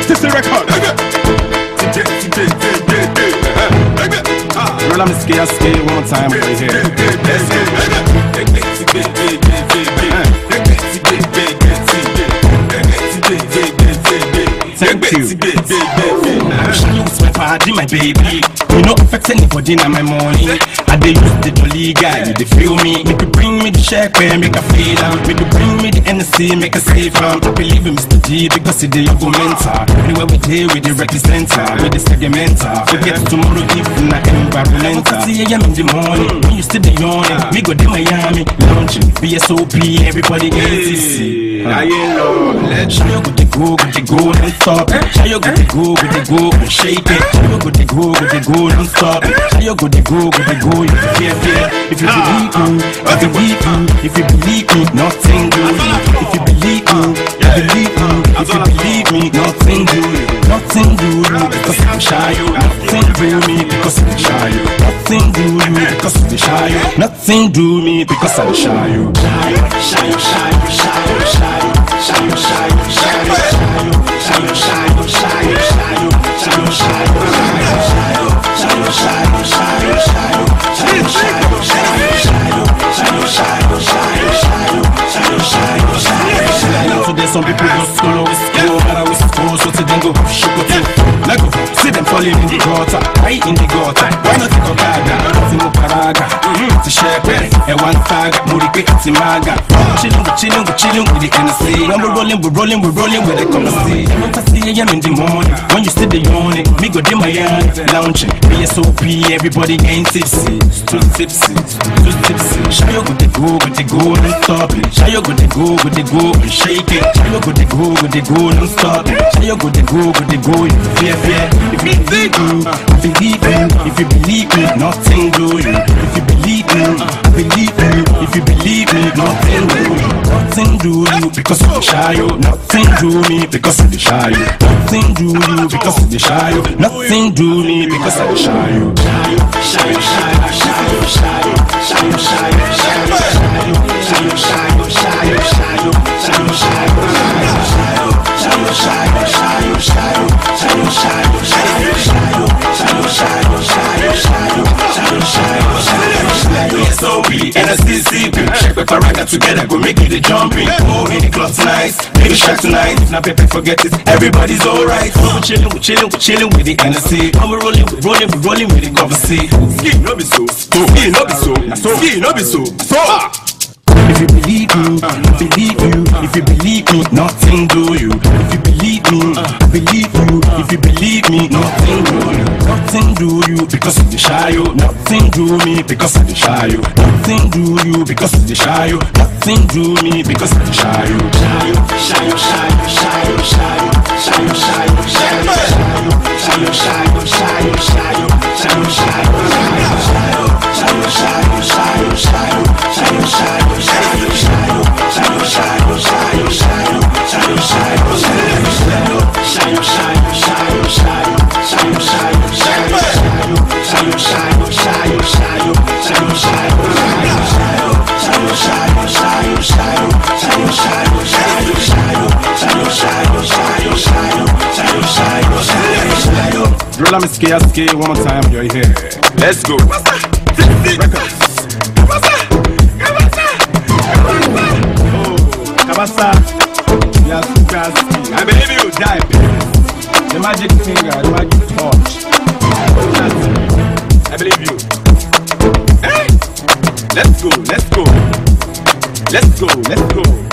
FTC record. Roll on the scale one more time over here. Let's Thank you. You my party, my baby. You know affect anybody in my money. I dey use the jolly guy, you dey feel me. Make you bring me the check, make a feel am. Make you bring me the NSC, make a save am. I believe in Mr. G because he dey argumenta. Anywhere we dey, we dey representer, we dey segmenta. Forget tomorrow if na environmental. See I am in the morning, when you still dey yawning. We go to Miami, launching BSOP, everybody ATC. Let's show you go non-stop. Show you go and shake it. Show you go non-stop. Show you go, you fear. If you believe me, nothing do you. If you believe me, nothing do you. Nothing do you because I'm shy. Nothing do me because I'm shy. Nothing do you because I'm shy. Nothing do me because I'm shy. Today some people go school, always school, but I always school, so today go sugar too. Let go, see them falling in the gutter, right in the gutter. Why not take a gaga? Timo paraga, to share pen, and one faga, Murike Timaga. Chilling with the NSC. When we're rolling with the commissary. When I see I am in the morning, when you still the yawning, me go to Miami, launching BSOP, everybody getting tipsy. Too tipsy. Show you go non-stop. Show you go and shake it. Show you go non-stop. Show you go, you fear. If you believe me, nothing do you. If you believe me, nothing do you. Nothing do you because of the shy. Nothing do me because of the shy. Nothing do you because of the shy. Nothing do me because of the shy. NSC, check with Paraga together, go make it a jumping. Oh, in the club tonight, baby shark tonight. If not paper, forget it, everybody's alright. We're chilling with the NSC. And we're rolling with the cover C. Ski no be so, If you believe me, If you believe me, nothing do you. If you believe me, If you believe me, nothing do you. Nothing do you because of the shy. Nothing do me because of the shy. Nothing do you because of the shy. Nothing do me because of the shy. Roll on me scale one more time, you're here. Let's go. Kabasa, yes, I believe you die. The magic finger, the magic touch. I believe you. Hey, let's go.